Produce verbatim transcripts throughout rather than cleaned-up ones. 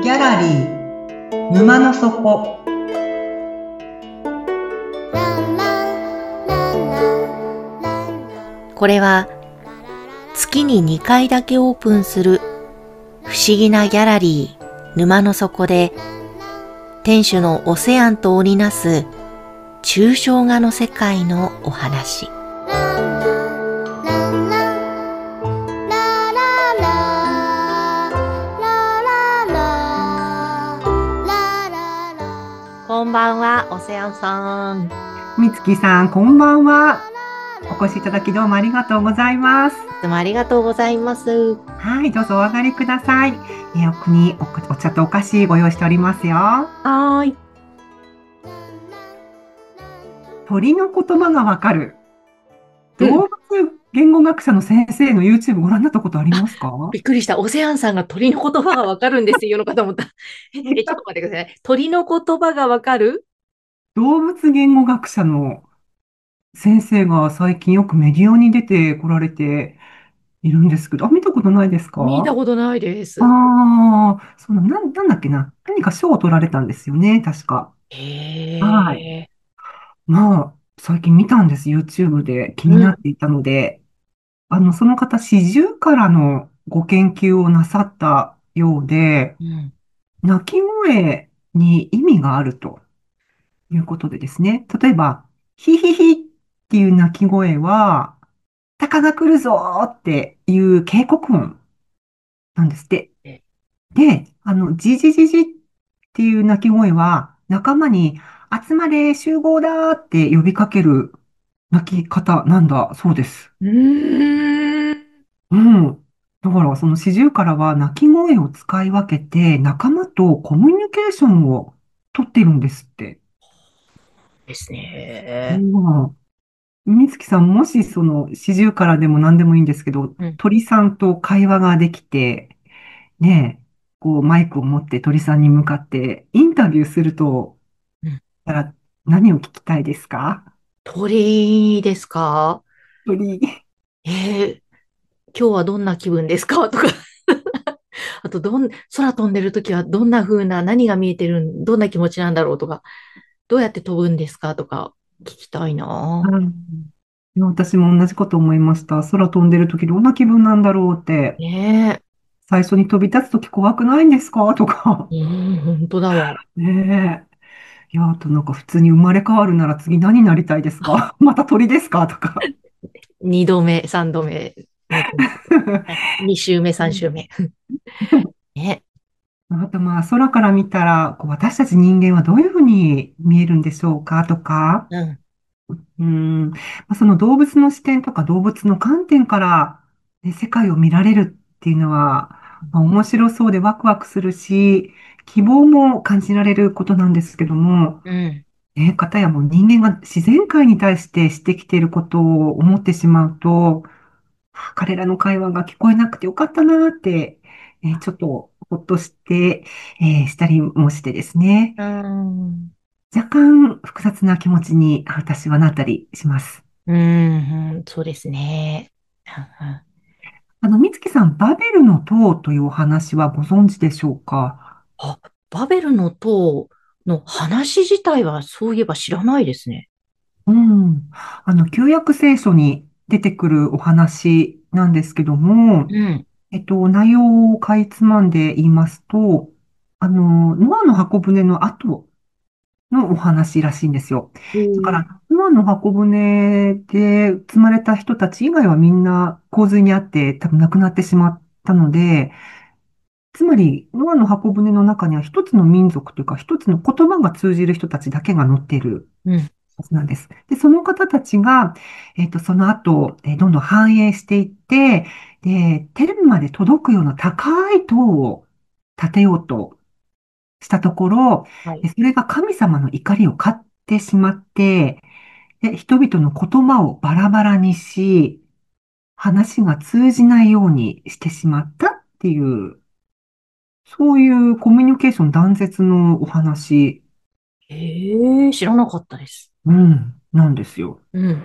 ギャラリー沼の底。 これは月ににかいだけオープンする不思議なギャラリー沼の底で、店主のオセアンと織りなす抽象画の世界のお話。こんばんは、オセアンさん。 みつきさん、こんばんは。お越しいただきどうもありがとうございます。 いつもありがとうございます。 はい、どうぞお上がりください。えー奥にお、お茶とお菓子ご用意しておりますよ。 はーい。 鳥の言葉がわかる。 うん。 動物言語学者の先生の YouTube ご覧になったことありますか？ びっくりした。オセアンさんが鳥の言葉がわかるんですよのかと思った。え、えちょっと待ってください。鳥の言葉がわかる。 動物言語学者の先生が最近よくメディアに出てこられているんですけど、あ、見たことないですか？ 見たことないです。 ああ、その、なん、なんだっけな。何か賞を取られたんですよね、確か。はい。 へえ。 まあ、最近見たんです、YouTube で気にうん。 なっていたので、あの、その方、シジュウカラのご研究をなさったようで、 うん。 鳴き声に意味があるということでですね、例えば、ヒヒヒっていう鳴き声は、鷹が来るぞーっていう警告音なんですって。 えで、あの、じじじじっていう鳴き声は、仲間に集まれ、集合だーって呼びかける鳴き方なんだそうです。 うーん。 うん。だから、そのシジュウカラは鳴き声を使い分けて、仲間とコミュニケーションをとってるんですって。 ですうね。 ん。みつきさん、もしそのシジュウカラでも何でもいいんですけど、 うん。 鳥さんと会話ができて、ねえ、こうマイクを持って鳥さんに向かってインタビューすると、 うん。 たら何を聞きたいですか？ 鳥ですか？ 鳥。 えー、今日はどんな気分ですかとか。あと、どん、空飛んでるときはどんな風な、何が見えてるん、どんな気持ちなんだろうとか、どうやって飛ぶんですかとか、聞きたいな。 うん、いや私も同じこと思いました。空飛んでる時どんな気分なんだろうって。 ね最初に飛び立つ時怖くないんですかとか。 え。うん、本当だわ。 ねえ。いや、あとなんか普通に生まれ変わるなら次何になりたいですか？また鳥ですかとか。 二度目、三度目、ね、二週目、三週目。ね。 あとまあ空から見たらこう私たち人間はどういうふうに見えるんでしょうかとか。 うん。 うん、まあ、その動物の視点とか動物の観点から、ね、世界を見られるっていうのは、まあ、面白そうでワクワクするし、希望も感じられることなんですけども、 うん。 ね、かたやもう人間が自然界に対してしてきていることを思ってしまうと、あ彼らの会話が聞こえなくてよかったなって、えちょっとほっとして、えーしたりもしてですね、 うん。 若干複雑な気持ちに私はなったりします。 うん、うんそうですね。うんあの、美月さん、バベルの塔というお話はご存知でしょうか？ あ、バベルの塔の話自体はそういえば知らないですね。 うん。あの、旧約聖書に出てくるお話なんですけども、 うん。 えっと、内容をかいつまんで言いますと、あの、ノアの箱舟の後のお話らしいんですよ。 おーだから、ノアの箱舟で積まれた人たち以外はみんな洪水にあって多分亡くなってしまったので、つまり、ノアの箱舟の中には一つの民族というか、一つの言葉が通じる人たちだけが乗っているうん。 はずなんです。で、その方たちが、えっと、その後、えーどんどん繁栄していって、で、テレビまで届くような高い塔を建てようとしたところ、 はい。 でそれが神様の怒りを買ってしまって、で、人々の言葉をバラバラにし、話が通じないようにしてしまったっていうそういうコミュニケーション断絶のお話、 へえ、知らなかったです。 うん、なんですよ。 うん。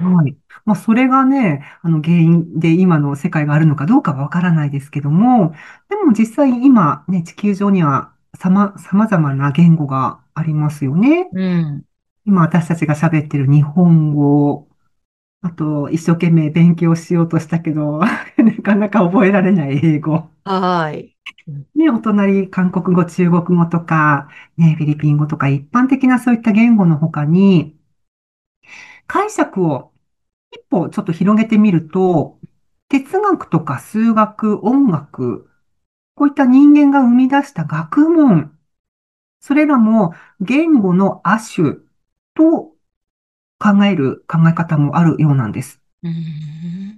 はい。まあ、それがね、あの原因で今の世界があるのかどうかはわからないですけども、でも実際今ね、地球上にはさま、様々な言語がありますよね。 うん。 今私たちが喋ってる日本語、あと一生懸命勉強しようとしたけど、なかなか覚えられない英語。 はい。うん。 ね、お隣、韓国語、中国語とか、ね、フィリピン語とか、一般的なそういった言語の他に、解釈を一歩ちょっと広げてみると、哲学とか数学、音楽、こういった人間が生み出した学問、それらも言語の亜種と考える考え方もあるようなんです。 うん。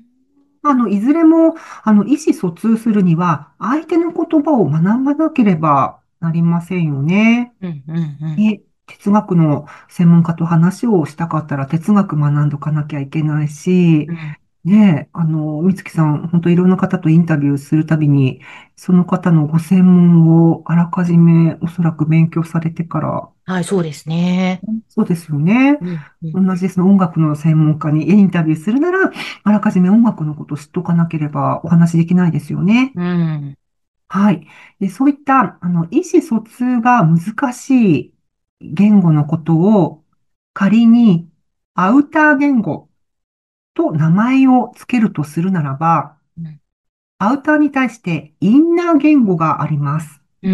あの、いずれも、あの、意思疎通するには、相手の言葉を学ばなければなりませんよね。 うん。うん。 ね、哲学の専門家と話をしたかったら哲学学んどかなきゃいけないし、 うん。 ねえ、あの、美月さん、本当いろんな方とインタビューするたびに、その方のご専門をあらかじめおそらく勉強されてから、 はい、そうですね。 そうですよね。 うん。うん。 同じですね。音楽の専門家にインタビューするなら、あらかじめ音楽のことを知っておかなければお話できないですよね。 うん。 はい。で、そういった、あの、意思疎通が難しい言語のことを仮にアウター言語と名前をつけるとするならば、アウターに対してインナー言語があります。 うん。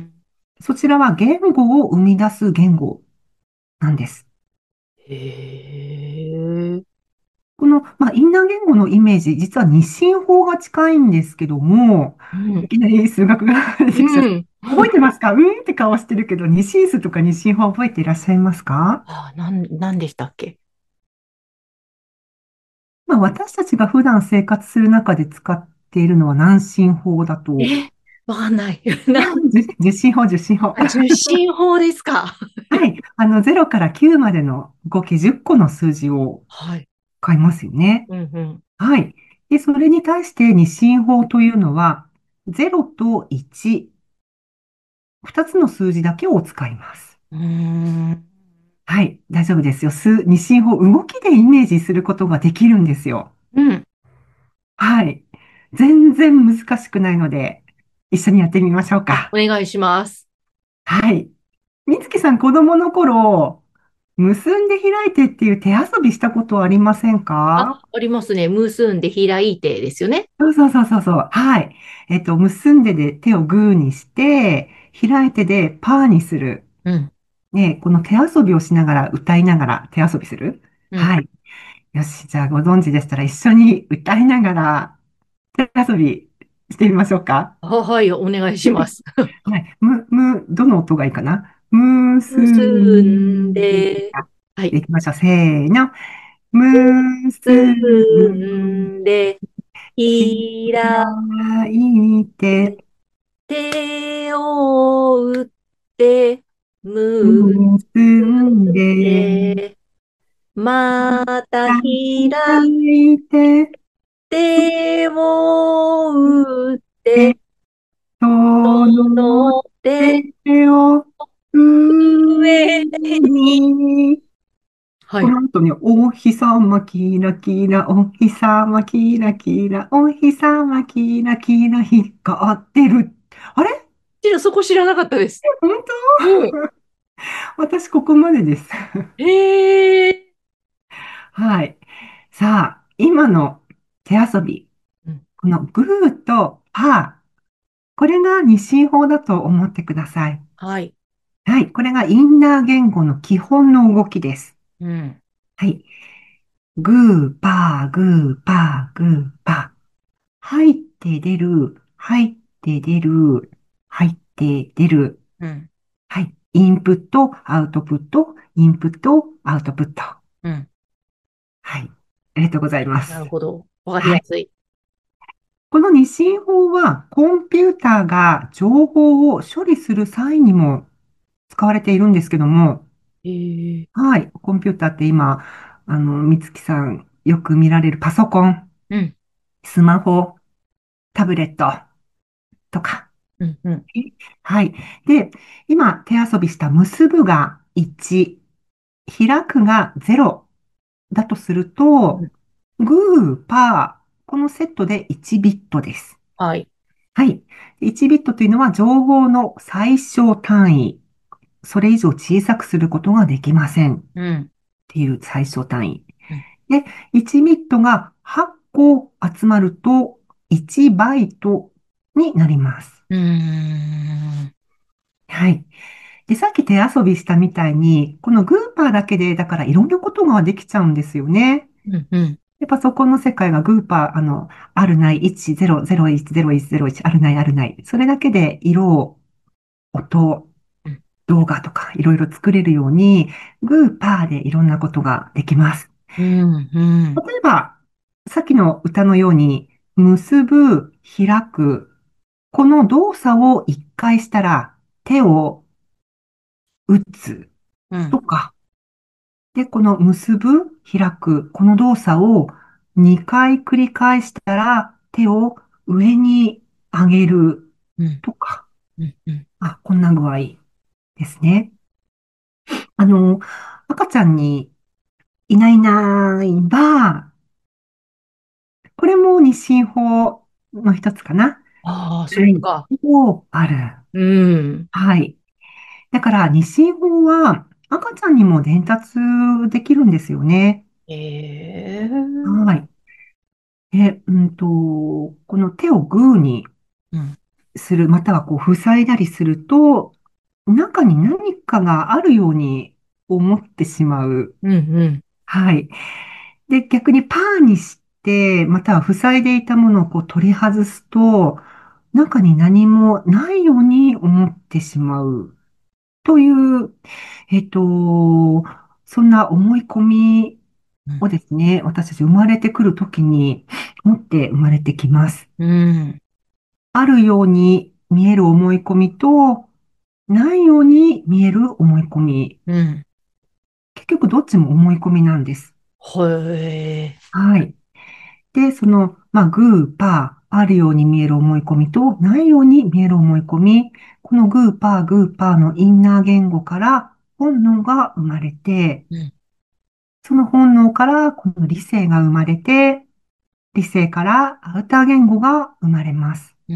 そちらは言語を生み出す言語なんです。 へえ。 この、まあ、インナー言語のイメージ、実は二進法が近いんですけども、 うん。 いきなり数学が出てきちゃった。 うん。 覚えてますか？うんって顔してるけど、二進数とか二進法覚えていらっしゃいますか？ あ、なん、なんでしたっけ？ まあ、私たちが普段生活する中で使っているのは何進法だと、 え、わかんない。な、 十十進法、十進法。 あ、受信法ですか？ はい。あの、ゼロからきゅうまでの合計じゅっこの数字をはい。 使いますよね。 うんうん。 はい。で、それに対して二進法というのは、ゼロといち、ふたつの数字だけを使います。 うーん。 はい。大丈夫ですよ。数、二進法、動きでイメージすることができるんですよ。 うん。 はい。全然難しくないので、一緒にやってみましょうあ、 か。 お願いします。 はい。みつきさん、子供の頃、結んで開いてっていう手遊びしたことありませんあ、 か？ ありますね。結んで開いてですよね。 そうそうそうそうそう。はい。えっと、結んでで手をグーにして、開いてでパーにする。 うん。 ね、この手遊びをしながら歌いながら手遊びする。 うん。 はい。よし、じゃあご存知でしたら一緒に歌いながら手遊びしてみましょうか。 あ、はい、お願いします。 はい。む、む、どの音がいいかな？結結んんで、 で、はい。 いきましょう。せーの。結ん結んで、開開いて、 手を打って、結結んで、 で、また開開いて、 手を打って、 そそのの手手を上上に、 に、 はい。 この後に、お日様キラキラ、お日様キラキラ、お日様キラキラ光ってる。あれ？ ちょっとそこ知らなかったです。 本うん。 当？私ここまでです。 へえ。 はい。さあ、今の手遊び。 うん。 このグーとパー。これが二進法だと思ってください。 はい。 はい。これがインナー言語の基本の動きです。 うん。 はい。グー、パー、グー、パー、グー、パー。入って出る、入って出る、入って出る。 うん。 はい。インプット、アウトプット、インプット、アウトプット。 うん。 はい。ありがとうございまなるす。 ほど。わかりはい。 やすい。 この二進法は、コンピューターが情報を処理する際にも使われているんですけども、 へえ。 はい。コンピューターって今、あの、みつきさんよく見られるパソコン、 うん。 スマホ、タブレットとか。 うん。うん。 はい。で、今手遊びした結ぶがいち、開くがゼロだとすると、 うん。 グー、パー、このセットでいちビットです。 はい。 はい。いちビットというのは情報の最小単位。それ以上小さくすることができません。っうん。 ていう最小単位。 うん。 で、いちビットがはっこ集まるといちバイトになります。 うーん。 はい。で、さっき手遊びしたみたいに、このグーパーだけで、だからいろんなことができちゃうんですよね。 うん。うん。 で、パソコンの世界がグーパー、あの、あるない、いち、ゼロ、ゼロ、いち、ゼロ、いち、ゼロ、いち、あるない、あるない。それだけで色、音、 うん。 動画とかいろいろ作れるように、グーパーでいろんなことができます。 うん。うん。 例えば、さっきの歌のように、結ぶ、開く、この動作を一回したら、手を打つうん。 とか、で、この結ぶ、開く、この動作をにかい繰り返したら、手を上に上げるうん。 とか、 うん。うん。 あ、こんな具合ですね。あの、赤ちゃんにいないいないば、これも日進法の一つかな。 ああ、そはい。 うか。 もある。 うん。 はい。だから、日進法は赤ちゃんにも伝達できるんですよね。 ええ。 はい。で、うんと、この手をグーにうん。 する、またはこう塞いだりすると、中に何かがあるように思ってしまう。 うん。うん。 はい。で、逆にパーにして、または塞いでいたものをこう取り外すと、中に何もないように思ってしまうという、えっと、そんな思い込みうん。 をですね、私たち生まれてくるときに持って生まれてきます。 うん。 あるように見える思い込みと、ないように見える思い込み。 うん。 結局どっちも思い込みなんです。 へえ。 はい。で、その、まあ、グー、パー、あるように見える思い込みと、ないように見える思い込み。このグー、パー、グー、パーのインナー言語から本能が生まれて、 うん。 その本能からこの理性が生まれて、理性からアウター言語が生まれます。 うん。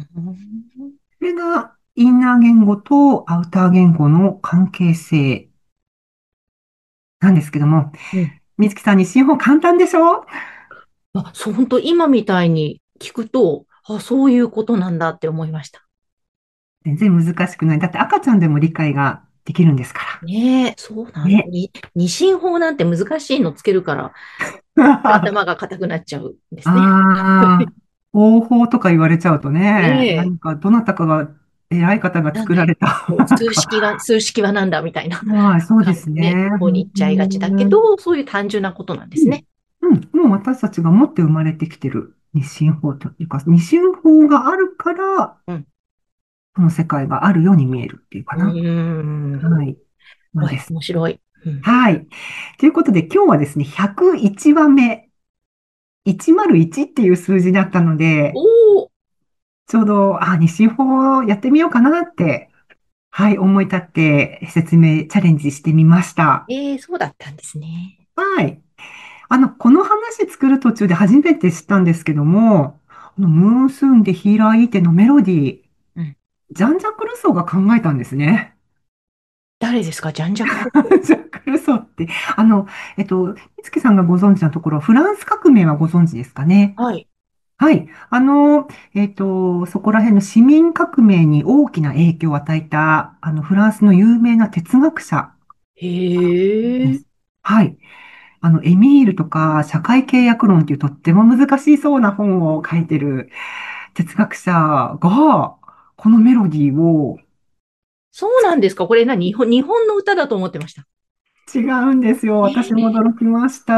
これがインナー言語とアウター言語の関係性なんですけども、 うん。 水木さんに進法簡単でしょ？ あ、そう、本当今みたいに聞くと、あ、そういうことなんだって思いました。 全然難しくない。だって赤ちゃんでも理解ができるんですかねえ、そうなら。 んだ。 ね。 に、二進法なんて難しいのつけるから、頭が硬くなっちゃうんですね。 ああ、方法とか言われちゃうとね、 ねえ、 何かどなたかが、偉い方がなんで、 作られた、 こうなんか、 数式が、数式はなんだみたいなまあ、そうです感じね、 ね。 方に行っちゃいがちだけ本ど、そういう単純なことなんで当にすね。 うん、うん、もう私たちが持って生まれてきてる日進法というか、日進法があるから、 うん。 この世界があるように見えるっていうかうな。 ーん。 はい。なんはい、 です。 面白い。うん。 はい。ということで、今日はですね、ひゃくいちわめ、いちまるいちっていう数字だったので、 おー、 ちょうど、あ、日進法をやってみようかなって、はい、思い立って説明、チャレンジしてみました。 ええ、そうだったんですね。 はい。あの、この話作る途中で初めて知ったんですけども、あのムーンスーンで開いてのメロディー、 うん。 ジャン・ジャック・ルソーが考えたんですね。 誰ですか、ジャンジャック・ルソジャック・ルソーって、あの、えっと、美月さんがご存知のところ、フランス革命はご存知ですかね。 ー？はい。 はい。あの、えっと、そこら辺の市民革命に大きな影響を与えた、あの、フランスの有名な哲学者へえ。 です。はい。あの、エミールとか社会契約論っていうとっても難しそうな本を書いてる哲学者が、このメロディーをそうなんですか。これな、日本、日本の歌だと思ってました。 違うんですよ。 え私もえ、 驚きました。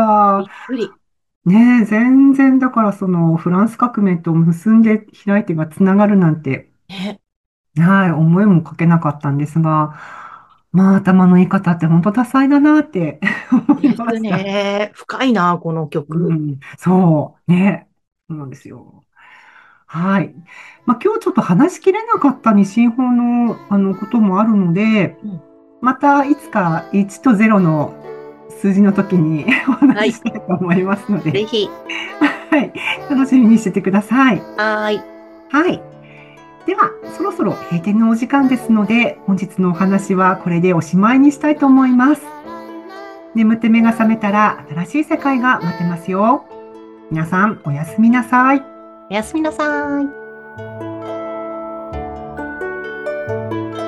びっくり。 ねえ、全然だからそのフランス革命と結んで開いてがつながるなんて、 ね。 はい、思いもかけなかったんですが、まあ頭のいい方って本当多彩だなって思いですました。 ね。深いな、この曲。 うん、そう、ね。そうなんですよ。はい。まあ、今日ちょっと話しきれなかった二進法の、あのこともあるので、 うん。 またいつかいちとゼロの数字の時におはい。 話ししたいと思いますので、 ぜひ。 はい、楽しみにしててください。 はーい。 はい。では、そろそろ閉店のお時間ですので、本日のお話はこれでおしまいにしたいと思います。眠って目が覚めたら新しい世界が待ってますよ。皆さん、おやすみなさい。 おやすみなさーい。